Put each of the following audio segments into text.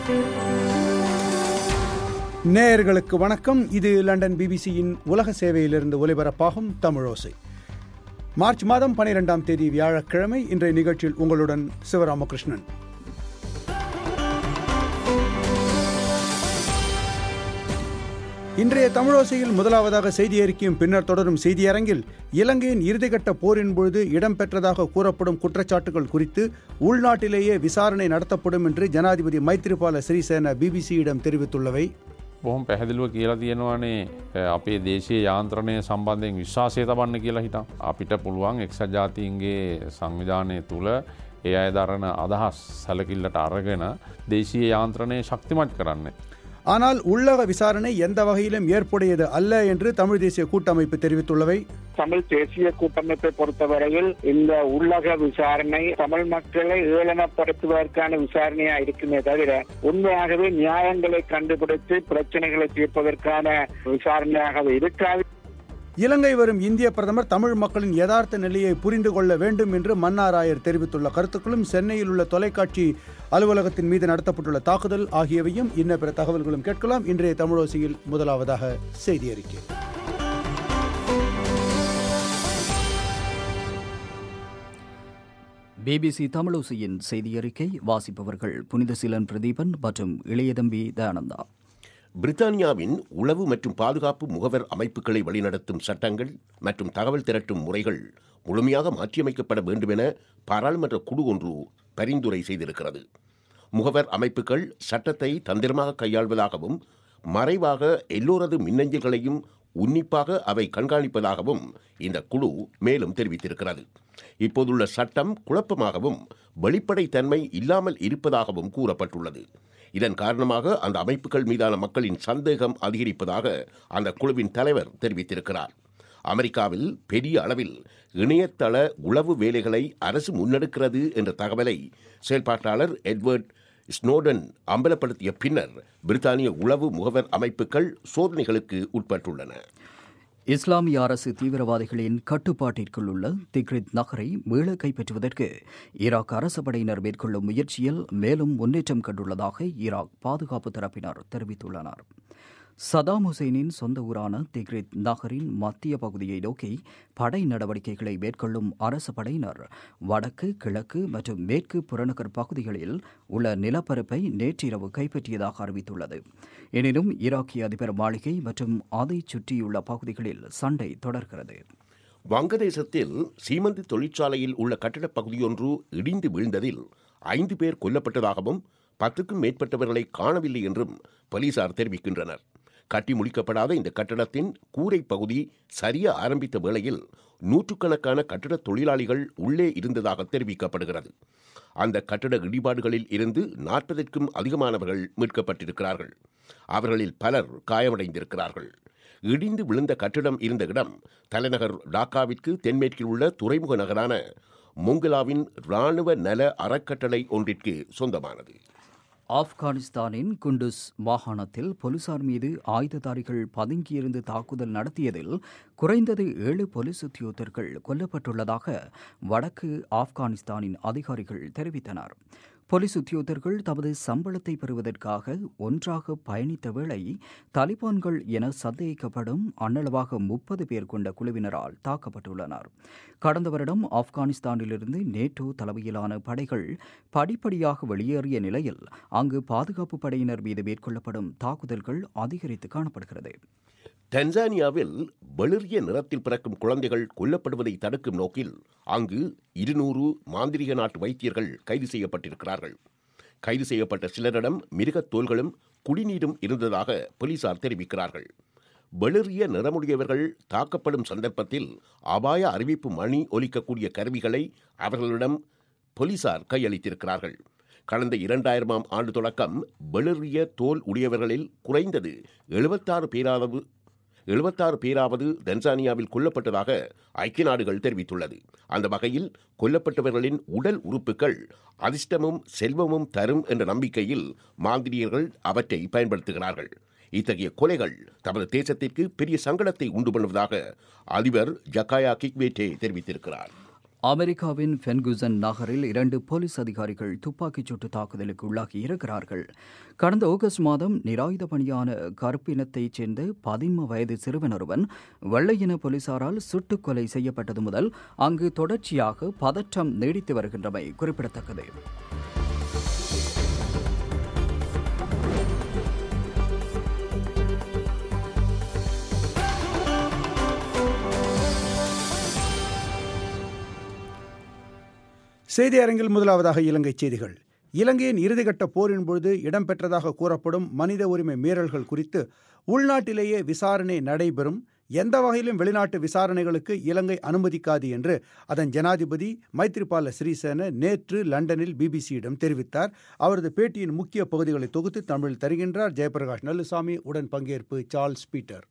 நேயர்களுக்கு வணக்கம். இது லண்டன் பிபிசியின் உலக சேவையிலிருந்து ஒலிபரப்பாகும் தமிழோசை. மார்ச் மாதம் 12ஆம் தேதி வியாழக்கிழமை. இன்றைய நிகழ்ச்சியில் உங்களுடன் சிவராமகிருஷ்ணன். இன்றைய தமிழோசையில் முதலாவதாக செய்தி அறிக்கையும் பின்னர் தொடரும் செய்தியரங்கில் இலங்கையின் இறுதிக்கட்ட போரின் பொழுது இடம்பெற்றதாக கூறப்படும் குற்றச்சாட்டுகள் குறித்து உள்நாட்டிலேயே விசாரணை நடத்தப்படும் என்று ஜனாதிபதி மைத்ரிபால சிறிசேன பிபிசியிடம் தெரிவித்துள்ளவை බොහොම පැහැදිලිව කියලා තියෙනවානේ අපේ දේශීය යාන්ත්‍රණය සම්බන්ධයෙන් විශ්වාසය තබන්න කියලා හිටන්. අපිට පුළුවන් එක්සත් ජාතීන්ගේ සංවිධානය තුළ ඒ අය දරන අදහස් සැලකිල්ලට අරගෙන දේශීය යාන්ත්‍රණය ශක්තිමත් කරන්න. ஆனால் உள்ளக விசாரணை எந்த வகையிலும் ஏற்புடையது அல்ல என்று தமிழ் தேசிய கூட்டமைப்பு தெரிவித்துள்ளவை. தமிழ் தேசிய கூட்டமைப்பை பொறுத்தவரையில் இந்த உள்ளக விசாரணை தமிழ் மக்களை ஏளனப்படுத்துவதற்கான விசாரணையா இருக்குமே தவிர உண்மையாகவே நியாயங்களை கண்டுபிடித்து பிரச்சனைகளை தீர்ப்பதற்கான விசாரணையாகவே இருக்காது. இலங்கை வரும் இந்திய பிரதமர் தமிழ் மக்களின் யதார்த்த நிலையை புரிந்து கொள்ள வேண்டும் என்று மன்னாராயர் தெரிவித்துள்ள கருத்துக்களும், சென்னையில் உள்ள தொலைக்காட்சி அலுவலகத்தின் மீது நடத்தப்பட்டுள்ள தாக்குதல் ஆகியவையும் இன்ன பிற தகவல்களும் கேட்கலாம். இன்றைய தமிழோசையில் முதலாவதாக செய்தி அறிக்கை. பிபிசி தமிழோசையின் செய்தி அறிக்கை வாசிப்பவர்கள் புனிதசீலன் பிரதீபன் மற்றும் இளையதம்பி தயானந்தா. பிரித்தானியாவின் உளவு மற்றும் பாதுகாப்பு முகவர் அமைப்புகளை வழிநடத்தும் சட்டங்கள் மற்றும் தகவல் திரட்டும் முறைகள் முழுமையாக மாற்றியமைக்கப்பட வேண்டும் என பாராளுமன்ற குழு ஒன்று பரிந்துரை செய்திருக்கிறது. முகவர் அமைப்புகள் சட்டத்தை தந்திரமாக கையாள்வதாகவும் மறைவாக எல்லோரது மின்னஞ்சல்களையும் உன்னிப்பாக அவை கண்காணிப்பதாகவும் இந்த குழு மேலும் தெரிவித்திருக்கிறது. இப்போதுள்ள சட்டம் குழப்பமாகவும் வெளிப்படைத்தன்மை இல்லாமல் இருப்பதாகவும் கூறப்பட்டுள்ளது. இதன் காரணமாக அந்த அமைப்புகள் மீதான மக்களின் சந்தேகம் அதிகரிப்பதாக அந்த குழுவின் தலைவர் தெரிவித்திருக்கிறார். அமெரிக்காவில் பெரிய அளவில் இணையதள உளவு வேலைகளை அரசு முன்னெடுக்கிறது என்ற தகவலை செயல்பாட்டாளர் எட்வர்ட் ஸ்னோடன் அம்பலப்படுத்திய பின்னர் பிரித்தானிய உளவு முகவர் அமைப்புகள் சோதனைகளுக்கு உட்பட்டுள்ளன. இஸ்லாமிய அரசு தீவிரவாதிகளின் கட்டுப்பாட்டிற்குள் உள்ள திக்ரித் நகரை மீள கைப்பற்றுவதற்கு ஈராக் அரசு படையினர் மேற்கொள்ளும் முயற்சியில் மேலும் முன்னேற்றம் கண்டுள்ளதாக ஈராக் பாதுகாப்பு தரப்பினர் தெரிவித்துள்ளனர். சதாம் ஹுசைனின் சொந்த ஊரான திக்ரித் நகரின் மத்திய பகுதியை நோக்கி படை நடவடிக்கைகளை மேற்கொள்ளும் அரசு படையினர் வடக்கு, கிழக்கு மற்றும் மேற்கு புறநகர் பகுதிகளில் உள்ள நிலப்பரப்பை நேற்றிரவு கைப்பற்றியதாக அறிவித்துள்ளது. எனினும் ஈராக்கிய அதிபர் மாளிகை மற்றும் அதை சுற்றியுள்ள பகுதிகளில் சண்டை தொடர்கிறது. வங்கதேசத்தில் சீமந்தி தொழிற்சாலையில் உள்ள கட்டடப் பகுதியொன்று இடிந்து வீழ்ந்ததில் 5 பேர் கொல்லப்பட்டதாகவும் 10க்கும் மேற்பட்டவர்களை காணவில்லை என்றும் போலீசார் தெரிவிக்கின்றனர். கட்டி முடிக்கப்படாத இந்த கட்டடத்தின் கூரை பகுதி சரிய ஆரம்பித்த வேளையில் நூற்றுக்கணக்கான கட்டட தொழிலாளிகள் உள்ளே இருந்ததாக தெரிவிக்கப்படுகிறது. அந்த கட்டட இடிபாடுகளில் இருந்து 40க்கும் அதிகமானவர்கள் மீட்கப்பட்டிருக்கிறார்கள். அவர்களில் பலர் காயமடைந்திருக்கிறார்கள். இடிந்து விழுந்த கட்டிடம் இருந்த இடம் தலைநகர் டாக்காவிற்கு தென்மேற்கில் உள்ள துறைமுக நகரான மொங்கலாவின் இராணுவ நல அறக்கட்டளை ஒன்றிற்கு சொந்தமானது. ஆப்கானிஸ்தானின் குண்டுஸ் மாகாணத்தில் போலீசார் மீது ஆயுததாரிகள் பதுங்கியிருந்து தாக்குதல் நடத்தியதில் குறைந்தது 7 போலீஸ் உத்தியோகத்தர்கள் கொல்லப்பட்டுள்ளதாக வடக்கு ஆப்கானிஸ்தானின் அதிகாரிகள் தெரிவித்தனர். போலீஸ் உத்தியோகத்தர்கள் தமது சம்பளத்தை பெறுவதற்காக ஒன்றாக பயணித்த வேளை தலிபான்கள் என சந்தேகிக்கப்படும் அன்னளவாக 30 பேர் கொண்ட குழுவினரால் தாக்கப்பட்டுள்ளனர். கடந்த வருடம் ஆப்கானிஸ்தானிலிருந்து நேட்டோ தலைமையிலான படைகள் படிப்படியாக வெளியேறிய நிலையில் அங்கு பாதுகாப்பு படையினர் மீது மேற்கொள்ளப்படும் தாக்குதல்கள் அதிகரித்து காணப்படுகிறது. டன்சானியாவில் வெளிரிய நிறத்தில் பிறக்கும் குழந்தைகள் கொல்லப்படுவதை தடுக்கும் நோக்கில் அங்கு 200 மாந்திரிக நாட்டு வைத்தியர்கள் கைது செய்யப்பட்டிருக்கிறார்கள். கைது செய்யப்பட்ட சிலரிடம் மிருகத் தோல்களும் குடிநீரும் இருந்ததாக போலீசார் தெரிவிக்கிறார்கள். வெளிரிய நிறமுடையவர்கள் தாக்கப்படும் சந்தர்ப்பத்தில் அபாய அறிவிப்பு மணி ஒலிக்கக்கூடிய கருவிகளை அவர்களிடம் போலீசார் கையளித்திருக்கிறார்கள். கடந்த 2000ஆம் ஆண்டு தொடக்கம் வெளிரிய தோல் உடையவர்களில் குறைந்தது 76 பேராவது டன்சானியாவில் கொல்லப்பட்டதாக ஐக்கிய நாடுகள் தெரிவித்துள்ளது. அந்த வகையில் கொல்லப்பட்டவர்களின் உடல் உறுப்புகள் அதிர்ஷ்டமும் செல்வமும் தரும் என்ற நம்பிக்கையில் மாந்திரியர்கள் அவற்றை பயன்படுத்துகிறார்கள். இத்தகைய கொலைகள் தமது தேசத்திற்கு பெரிய சங்கடத்தை உண்டு பண்ணுவதாக அதிபர் ஜக்காயா கிக்வேட்டே தெரிவித்திருக்கிறார். அமெரிக்காவின் ஃபெர்குசன் நகரில் 2 போலீஸ் அதிகாரிகள் துப்பாக்கிச் சூட்டு தாக்குதலுக்கு உள்ளாகியிருக்கிறார்கள். கடந்த ஆகஸ்ட் மாதம் நிராயுதபாணியான கருப்பினத்தைச் சேர்ந்த 13 வயது சிறுவனொருவன் வெள்ளையின போலீசாரால் சுட்டுக் கொலை செய்யப்பட்டது முதல் அங்கு தொடர்ச்சியாக பதற்றம் நீடித்து வருகின்றமை குறிப்பிடத்தக்கது. செய்தி அரங்கில் முதலாவதாக இலங்கை செய்திகள். இலங்கையின் இறுதிக்கட்ட போரின் பொழுது இடம்பெற்றதாக கூறப்படும் மனித உரிமை மீறல்கள் குறித்து உள்நாட்டிலேயே விசாரணை நடைபெறும், எந்த வகையிலும் வெளிநாட்டு விசாரணைகளுக்கு இலங்கை அனுமதிக்காது என்று அதன் ஜனாதிபதி மைத்ரிபால சிறிசேன நேற்று லண்டனில் பிபிசியிடம் தெரிவித்தார். அவரது பேட்டியின் முக்கிய பகுதிகளை தொகுத்து தமிழில் தருகின்றார் ஜெயபிரகாஷ் நல்லுசாமி. உடன் பங்கேற்பு சார்ல்ஸ் பீட்டர்.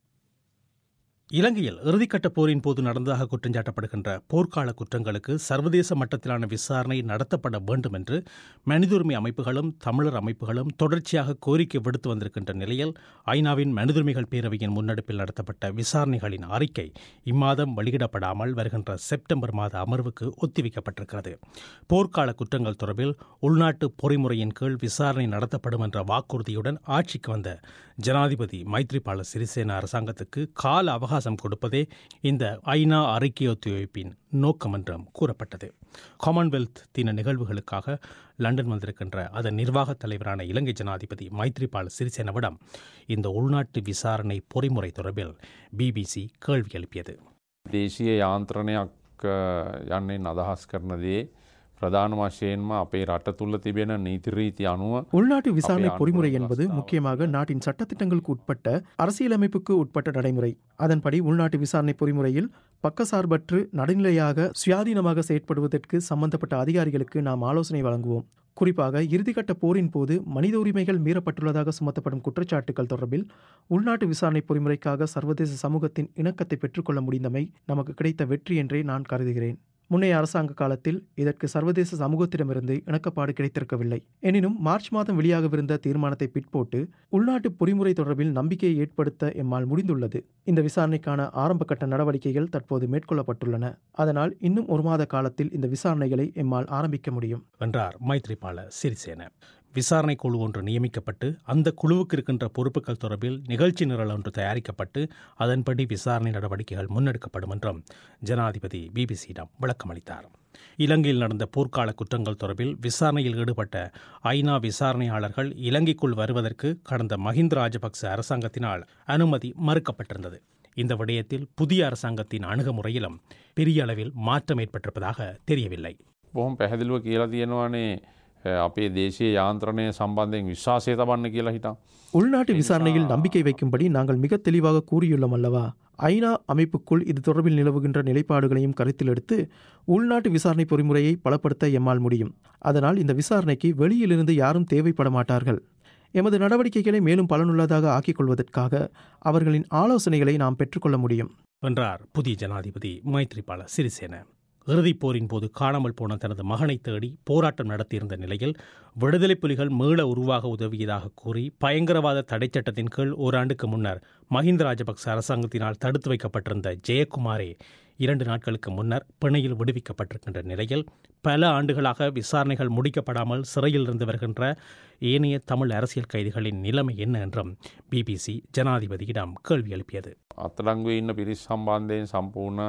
இலங்கையில் இறுதிக்கட்ட போரின் போது நடந்ததாக குற்றஞ்சாட்டப்படுகின்ற போர்க்கால குற்றங்களுக்கு சர்வதேச மட்டத்திலான விசாரணை நடத்தப்பட வேண்டும் என்று மனித உரிமை அமைப்புகளும் தமிழர் அமைப்புகளும் தொடர்ச்சியாக கோரிக்கை விடுத்து வந்திருக்கின்ற நிலையில் ஐநாவின் மனித உரிமைகள் பேரவையின் முன்னெடுப்பில் நடத்தப்பட்ட விசாரணைகளின் அறிக்கை இம்மாதம் வெளியிடப்படாமல் வருகின்ற செப்டம்பர் மாத அமர்வுக்கு ஒத்திவைக்கப்பட்டிருக்கிறது. போர்க்கால குற்றங்கள் தொடர்பில் உள்நாட்டு பொறிமுறையின் கீழ் விசாரணை நடத்தப்படும் என்ற வாக்குறுதியுடன் ஆட்சிக்கு வந்த ஜனாதிபதி மைத்ரிபால சிறிசேன அரசாங்கத்துக்கு கால அவகாசம் கொடுப்பதே இந்த ஐநா அறிக்கை ஒத்திவைப்பின் நோக்கம் என்றும் கூறப்பட்டது. காமன்வெல்த் தின நிகழ்வுகளுக்காக லண்டன் வந்திருக்கின்ற அதன் நிர்வாக தலைவரான இலங்கை ஜனாதிபதி மைத்ரிபால சிறிசேனவிடம் இந்த உள்நாட்டு விசாரணை பொறிமுறை தொடர்பில் பிபிசி கேள்வி எழுப்பியது. දේශීය යාන්ත්‍රණයක් යන්නේ අදහස් කරන දේ பிரதான වශයෙන්ම අපේ රට තුළ තිබෙන නීති රීති අනුව உள்நாட்டு விசாரணை பொறிமுறை என்பது முக்கியமாக நாட்டின் சட்டத்திட்டங்களுக்கு உட்பட்ட அரசியலமைப்புக்கு உட்பட்ட நடைமுறை. அதன்படி உள்நாட்டு விசாரணை பொறிமுறையில் பக்கசார்பற்று நடுநிலையாக சுயாதீனமாக செயற்படுவதற்கு சம்பந்தப்பட்ட அதிகாரிகளுக்கு நாம் ஆலோசனை வழங்குவோம். குறிப்பாக இறுதிக்கட்ட போரின் போது மனித உரிமைகள் மீறப்பட்டுள்ளதாக சுமத்தப்படும் குற்றச்சாட்டுகள் தொடர்பில் உள்நாட்டு விசாரணை பொறிமுறைக்காக சர்வதேச சமூகத்தின் இணக்கத்தை பெற்றுக்கொள்ள முடிந்தமை நமக்கு கிடைத்த வெற்றி என்றே நான் கருதுகிறேன். முன்னைய அரசாங்க காலத்தில் இதற்கு சர்வதேச சமூகத்திடமிருந்து இணக்கப்பாடு கிடைத்திருக்கவில்லை. எனினும் மார்ச் மாதம் வெளியாகவிருந்த தீர்மானத்தை பிற்போட்டு உள்நாட்டு பொறிமுறை தொடர்பில் நம்பிக்கையை ஏற்படுத்த எம்மால் முடிந்துள்ளது. இந்த விசாரணைக்கான ஆரம்பகட்ட நடவடிக்கைகள் தற்போது மேற்கொள்ளப்பட்டுள்ளன. அதனால் இன்னும் 1 மாத காலத்தில் இந்த விசாரணைகளை எம்மால் ஆரம்பிக்க முடியும் என்றார் மைத்ரிபால சிறிசேன. விசாரணை குழு ஒன்று நியமிக்கப்பட்டு அந்த குழுவுக்கு இருக்கின்ற பொறுப்புகள் தொடர்பில் நிகழ்ச்சி நிரல் ஒன்று தயாரிக்கப்பட்டு அதன்படி விசாரணை நடவடிக்கைகள் முன்னெடுக்கப்படும் என்றும் ஜனாதிபதி பிபிசியிடம் விளக்கமளித்தார். இலங்கையில் நடந்த போர்க்கால குற்றங்கள் தொடர்பில் விசாரணையில் ஈடுபட்ட ஐநா விசாரணையாளர்கள் இலங்கைக்குள் வருவதற்கு கடந்த மஹிந்த ராஜபக்ச அரசாங்கத்தினால் அனுமதி மறுக்கப்பட்டிருந்தது. இந்த விடயத்தில் புதிய அரசாங்கத்தின் அணுகுமுறையிலும் பெரிய அளவில் மாற்றம் ஏற்பட்டிருப்பதாக தெரியவில்லை. බොහොම පැහැදිලිව කියලා තියෙනවානේ අපේ දේශීය යාන්ත්‍රණය සම්බන්ධයෙන් විශ්වාසය තබන්න කියලා හිටන්. உள்நாட்டு விசாரணையில் நம்பிக்கை வைக்கும்படி நாங்கள் மிக தெளிவாக கூறியுள்ளோம் அல்லவா? ஐநா அமைப்புக்குள் இது தொடர்பில் நிலவுகின்ற நிலைப்பாடுகளையும் கருத்தில் எடுத்து உள்நாட்டு விசாரணை பொறிமுறையை பலப்படுத்த எம்மால் முடியும். அதனால் இந்த விசாரணைக்கு வெளியிலிருந்து யாரும் தேவைப்பட மாட்டார்கள். எமது நடவடிக்கைகளை மேலும் பலனுள்ளதாக ஆக்கிக் கொள்வதற்காக அவர்களின் ஆலோசனைகளை நாம் பெற்றுக்கொள்ள முடியும் என்றார் புதிய ஜனாதிபதி மைத்ரிபால சிறிசேன. இறுதிப் போரின் போது காணாமல் போன தனது மகனை தேடி போராட்டம் நடத்தியிருந்த நிலையில் விடுதலை புலிகள் மீள உருவாக உதவியதாக கூறி பயங்கரவாத தடைச்சட்டத்தின் கீழ் ஓராண்டுக்கு முன்னர் மஹிந்த ராஜபக்ச அரசாங்கத்தினால் தடுத்து வைக்கப்பட்டிருந்த ஜெயக்குமாரே 2 நாட்களுக்கு முன்னர் பிணையில் விடுவிக்கப்பட்டிருக்கின்ற நிலையில் பல ஆண்டுகளாக விசாரணைகள் முடிக்கப்படாமல் சிறையில் இருந்து வருகின்ற ஏனைய தமிழ் அரசியல் கைதிகளின் நிலைமை என்ன என்றும் பிபிசி ஜனாதிபதியிடம் கேள்வி எழுப்பியது. අත්අඩංගුවේ ඉන්න පිරිස් සම්බන්ධයෙන් සම්පූර්ණ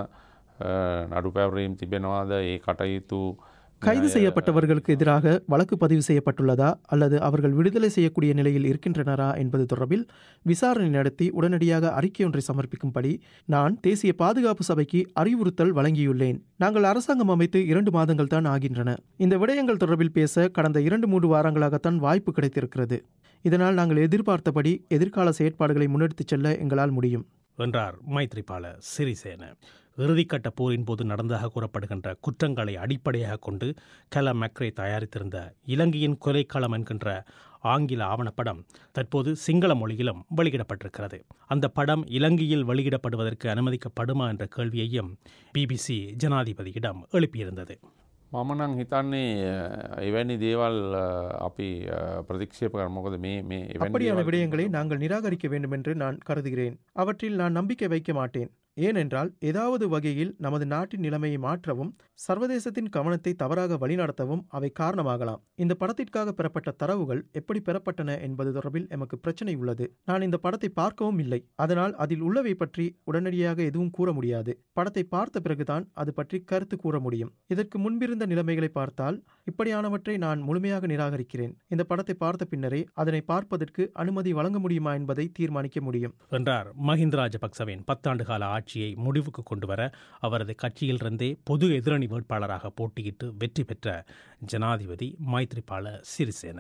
නඩු පැවරීම් තිබෙනවාද? ඒ කටයුතු கைது செய்யப்பட்டவர்களுக்கு எதிராக வழக்கு பதிவு செய்யப்பட்டுள்ளதா அல்லது அவர்கள் விடுதலை செய்யக்கூடிய நிலையில் இருக்கின்றனரா என்பது தொடர்பில் விசாரணை நடத்தி உடனடியாக அறிக்கை ஒன்றை சமர்ப்பிக்கும்படி நான் தேசிய பாதுகாப்பு சபைக்கு அறிவுறுத்தல் வழங்கியுள்ளேன். நாங்கள் அரசாங்கம் அமைத்து 2 மாதங்கள் தான் ஆகின்றன. இந்த விடயங்கள் தொடர்பில் பேச கடந்த 2-3 வாரங்களாகத்தான் வாய்ப்பு கிடைத்திருக்கிறது. இதனால் நாங்கள் எதிர்பார்த்தபடி எதிர்கால செயற்பாடுகளை முன்னெடுத்துச் செல்ல எங்களால் முடியும் என்றார் மைத்ரிபால சிறிசேன. இறுதிக்கட்ட போரின் போது நடந்ததாக கூறப்படுகின்ற குற்றங்களை அடிப்படையாக கொண்டு கல மக்ரே தயாரித்திருந்த இலங்கையின் கொலைக்களம் என்கின்ற ஆங்கில ஆவணப்படம் தற்போது சிங்கள மொழியிலும் வெளியிடப்பட்டிருக்கிறது. அந்த படம் இலங்கையில் வெளியிடப்படுவதற்கு அனுமதிக்கப்படுமா என்ற கேள்வியையும் பிபிசி ஜனாதிபதியிடம் எழுப்பியிருந்தது. මම නම් හිතන්නේ එවැනි දේවල් අපි ප්‍රතික්ෂේප කරමු. මොකද මේ அப்படியான விடயங்களை நாங்கள் நிராகரிக்க வேண்டும் என்று நான் கருதுகிறேன். அவற்றில் நான் நம்பிக்கை வைக்க மாட்டேன். ஏனென்றால் ஏதாவது வகையில் நமது நாட்டின் நிலைமையை மாற்றவும் சர்வதேசத்தின் கவனத்தை தவறாக வழிநடத்தவும் அவை காரணமாகலாம். இந்த படத்திற்காக பெறப்பட்ட தரவுகள் எப்படி பெறப்பட்டன என்பது தொடர்பில் எமக்கு பிரச்சனை உள்ளது. நான் இந்த படத்தை பார்க்கவும் இல்லை, அதனால் அதில் உள்ளவை பற்றி உடனடியாக எதுவும் கூற முடியாது. படத்தை பார்த்த பிறகுதான் அது பற்றி கருத்து கூற முடியும். இதற்கு முன்பிருந்த நிலைமைகளை பார்த்தால் இப்படியானவற்றை நான் முழுமையாக நிராகரிக்கிறேன். இந்த படத்தை பார்த்த பின்னரே அதனை பார்ப்பதற்கு அனுமதி வழங்க முடியுமா என்பதை தீர்மானிக்க முடியும் என்றார் மஹிந்த ராஜபக்சவின் 10 ஆண்டு கால ஆட்சியை முடிவுக்கு கொண்டுவர அவரது கட்சியிலிருந்தே பொது எதிரணி வேட்பாளராக போட்டியிட்டு வெற்றி பெற்ற ஜனாதிபதி மைத்ரிபால சிறிசேன.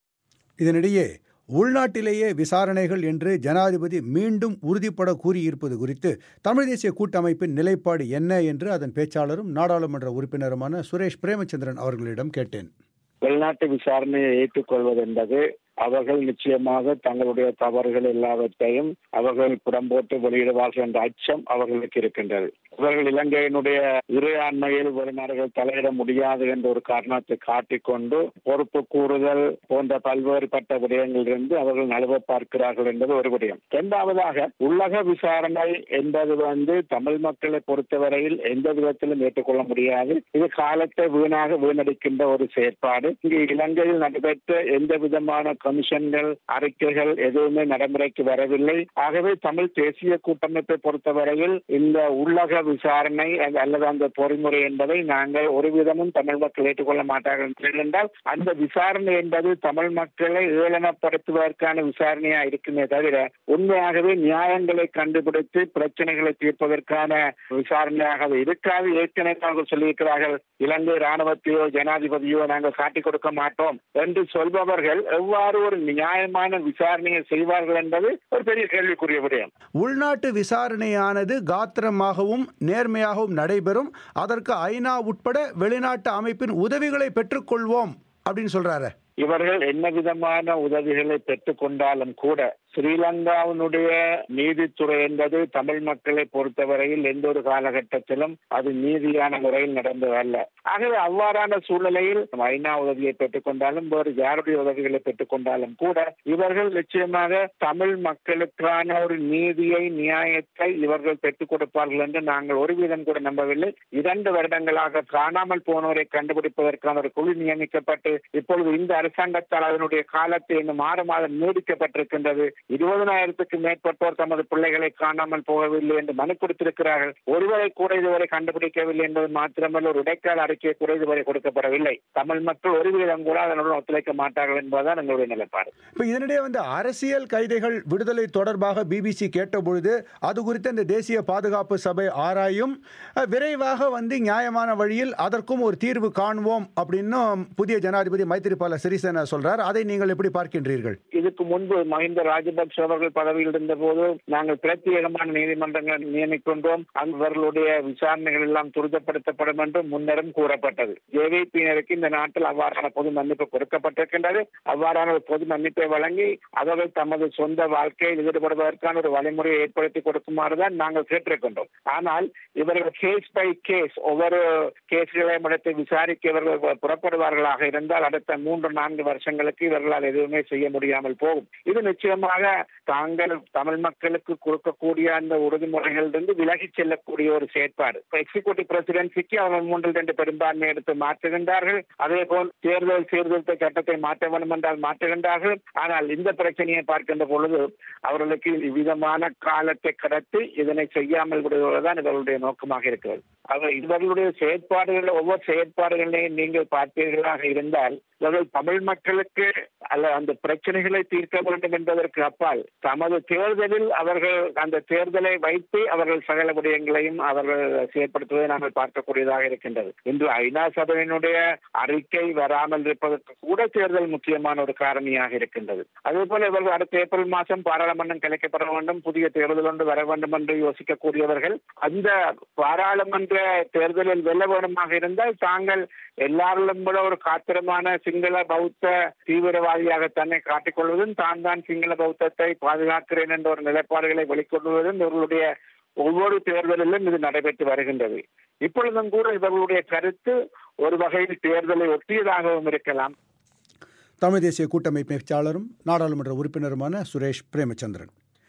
இதனிடையே உள்நாட்டிலேயே விசாரணைகள் என்று ஜனாதிபதி மீண்டும் உறுதிப்பட கூறியிருப்பது குறித்து தமிழ் தேசிய கூட்டமைப்பின் நிலைப்பாடு என்ன என்று அதன் பேச்சாளரும் நாடாளுமன்ற உறுப்பினருமான சுரேஷ் பிரேமச்சந்திரன் அவர்களிடம் கேட்டேன். வெளிநாட்டு விசாரணையை ஏற்றுக்கொள்வது என்பது அவர்கள் நிச்சயமாக தங்களுடைய தவறுகள் எல்லாவற்றையும் அவர்கள் புறம்போட்டு வெளியிடுவார்கள் என்ற அச்சம் அவர்களுக்கு இருக்கின்றது. இவர்கள் இலங்கையினுடைய இறையாண்மையில் வெளிநாடுகள் தலையிட முடியாது என்ற ஒரு காரணத்தை காட்டிக்கொண்டு பொறுப்பு கூறுதல் போன்ற பல்வேறுபட்ட விடயங்களிலிருந்து அவர்கள் நழுவ பார்க்கிறார்கள் என்பது ஒரு விடயம். இரண்டாவதாக, உள்ளக விசாரணை என்பது தமிழ் மக்களை பொறுத்தவரையில் எந்த விதத்திலும் ஏற்றுக்கொள்ள முடியாது. இது காலத்தை வீணடிக்கின்ற ஒரு செயற்பாடு. இங்கு இலங்கையில் நடைபெற்ற எந்த விதமான கமிஷன்கள் அறிக்கைகள் எதுவுமே நடைமுறைக்கு வரவில்லை. ஆகவே தமிழ் தேசிய கூட்டமைப்பை பொறுத்தவரையில் இந்த உள்ளக விசாரணை அல்லது அந்த பொறிமுறை என்பதை நாங்கள் ஒரு விதமும் தமிழ் மக்கள் ஏற்றுக்கொள்ள மாட்டார்கள் என்றால் அந்த விசாரணை என்பது தமிழ் மக்களை ஏளனப்படுத்துவதற்கான விசாரணையா இருக்குமே தவிர உண்மையாகவே நியாயங்களை கண்டுபிடித்து பிரச்சனைகளை தீர்ப்பதற்கான விசாரணையாக இருக்காது. ஏற்கனவே அவர்கள் சொல்லியிருக்கிறார்கள், இலங்கை ராணுவத்தையோ ஜனாதிபதியோ நாங்கள் காட்டிக் கொடுக்க மாட்டோம் என்று சொல்பவர்கள் எவ்வாறு ஒரு நியாயமான விசாரணையை செய்வார்கள் என்பது ஒரு பெரிய கேள்விக்குரிய விடயம். உள்நாட்டு விசாரணையானது காத்திரமாகவும் நேர்மையாகவும் நடைபெறும். அதற்கு ஐநா உட்பட வெளிநாட்டு அமைப்பின் உதவிகளை பெற்றுக்கொள்வோம் அப்படின்னு சொல்றாரு. இவர்கள் என்ன விதமான உதவிகளை பெற்றுக் கொண்டாலும் கூட ஸ்ரீலங்காவினுடைய நீதித்துறை என்பது தமிழ் மக்களை பொறுத்தவரையில் எந்த ஒரு காலகட்டத்திலும் அது நீதியான முறையில் நடந்ததல்ல. ஆகவே அவ்வாறான சூழ்நிலையில் ஐநா உதவியை பெற்றுக் கொண்டாலும் வேறு யாருடைய உதவிகளை பெற்றுக் கொண்டாலும் கூட இவர்கள் நிச்சயமாக தமிழ் மக்களுக்கான ஒரு நீதியை நியாயத்தை இவர்கள் பெற்றுக் கொடுப்பார்கள் என்று நாங்கள் ஒரு வீதம் கூட நம்பவில்லை. 2 வருடங்களாக காணாமல் போனவரை கண்டுபிடிப்பதற்கான ஒரு குழு நியமிக்கப்பட்டு இப்பொழுது இந்த அரசாங்கத்தால் அதனுடைய காலத்தை இன்னும் 6 மாதம் நீடிக்கப்பட்டிருக்கின்றது. 20,000க்கு மேற்பட்டோர் தமது பிள்ளைகளை காணாமல் போகவில்லை என்று மனு கொடுத்திருக்கிறார்கள். ஒருவரை கூட இதுவரை கண்டுபிடிக்கவில்லை என்பது மாத்திரமல்ல, ஒரு இடைக்கால அறிக்கை கூட இதுவரை கொடுக்கப்படவில்லை. தமிழ் மக்கள் ஒரு வீதம் கூட அதனுடன் ஒத்துழைக்க மாட்டார்கள் என்பதுதான் எங்களுடைய நிலைப்பாடு. இப்ப இதனிடையே அரசியல் கைதிகள் விடுதலை தொடர்பாக பிபிசி கேட்டபொழுது அது குறித்து இந்த தேசிய பாதுகாப்பு சபை ஆராயும், விரைவாக நியாயமான வழியில் அதற்கும் ஒரு தீர்வு காணுவோம் அப்படின்னு புதிய ஜனாதிபதி மைத்ரிபால சிறிசேன சொல்றார். அதை நீங்கள் எப்படி பார்க்கின்றீர்கள்? இதுக்கு முன்பு மஹிந்த ராஜபக்ச அவர்கள் பதவியில் இருந்த போது நாங்கள் பிரத்யேகமான நீதிமன்றங்களை நியமிக்கின்றோம், அவர்களுடைய விசாரணைகள் எல்லாம் துரிதப்படுத்தப்படும் என்று முன்னரும் கூறப்பட்டது. ஜேவிபியினருக்கு இந்த நாட்டில் அவ்வாறான பொது மன்னிப்பு கொடுக்கப்பட்டிருக்கின்றது. அவ்வாறான ஒரு பொது மன்னிப்பை வழங்கி அவர்கள் தமது சொந்த வாழ்க்கையில் ஈடுபடுவதற்கான ஒரு வழிமுறையை ஏற்படுத்தி கொடுக்குமாறுதான் நாங்கள் கேட்டிருக்கின்றோம். ஆனால் இவர்கள் கேஸ் பை கேஸ் ஒவ்வொரு கேஸ்களையும் எடுத்து விசாரிக்க இவர்கள் புறப்படுவார்களாக இருந்தால் அடுத்த 3-4 வருஷங்களுக்கு இவர்களால் எதுவுமே செய்ய முடியாமல் போகும். இது நிச்சயமாக தாங்கள் தமிழ் மக்களுக்கு கொடுக்கக்கூடிய அந்த உறுதிமொழிகளிலிருந்து விலகி செல்லக்கூடிய ஒரு செயற்பாடு. எக்ஸிகியூட்டிவ் பிரசிடென்சிக்கு அவர்கள் 3-2 பெரும்பான்மை எடுத்து மாற்றுகின்றார்கள். அதே போல் தேர்தல் சீர்திருத்த சட்டத்தை மாற்ற வேண்டும் என்றால் மாற்றுகின்றார்கள். ஆனால் இந்த பிரச்சனையை பார்க்கின்ற பொழுது அவர்களுக்கு இவ்விதமான காலத்தை கடத்தி இதனை செய்யாமல் விடுவதுதான் இவர்களுடைய நோக்கமாக இருக்கிறது. இவர்களுடைய செயற்பாடுகள் ஒவ்வொரு செயற்பாடுகளையும் நீங்கள் பார்த்தீர்களாக இருந்தால் இவர்கள் தமிழ் மக்களுக்கு அல்ல அந்த பிரச்சனைகளை தீர்க்க வேண்டும் என்பதற்கு அப்பால் தமது தேர்தலில் அவர்கள் அந்த தேர்தலை வைத்து அவர்கள் சகல விடயங்களையும் அவர்கள் செயற்படுத்துவதை நாங்கள் பார்க்கக்கூடியதாக இருக்கின்றது. இன்று ஐநா சபையினுடைய அறிக்கை வராமல் இருப்பதற்கு கூட தேர்தல் முக்கியமான ஒரு காரணியாக இருக்கின்றது. அதே போல இவர்கள் அடுத்த ஏப்ரல் மாதம் பாராளுமன்றம் கலைக்கப்பட வேண்டும், புதிய தேர்தல் ஒன்று வர வேண்டும் என்று யோசிக்கக்கூடியவர்கள் அந்த பாராளுமன்ற தேர்தலில் வெல்ல வேண்டுமாக இருந்தால் தாங்கள் எல்லாரிலும் கூட ஒரு காத்திரமான சிங்கள பௌத்த தீவிரவாதியாக தன்னை காட்டிக்கொள்வதும் தான் சிங்கள பௌத்தத்தை பாதுகாக்கிறேன் என்ற ஒரு நிலைப்பாடுகளை வெளிக்கொள்வதும் இவர்களுடைய ஒவ்வொரு தேர்தலிலும் இது நடைபெற்று வருகின்றது. இப்பொழுதும் கூட இவர்களுடைய கருத்து ஒரு வகையில் தேர்தலை ஒட்டியதாகவும் இருக்கலாம். தமிழ் தேசிய கூட்டமைப்பு பேச்சாளரும் நாடாளுமன்ற உறுப்பினருமான சுரேஷ் பிரேமச்சந்திரன்.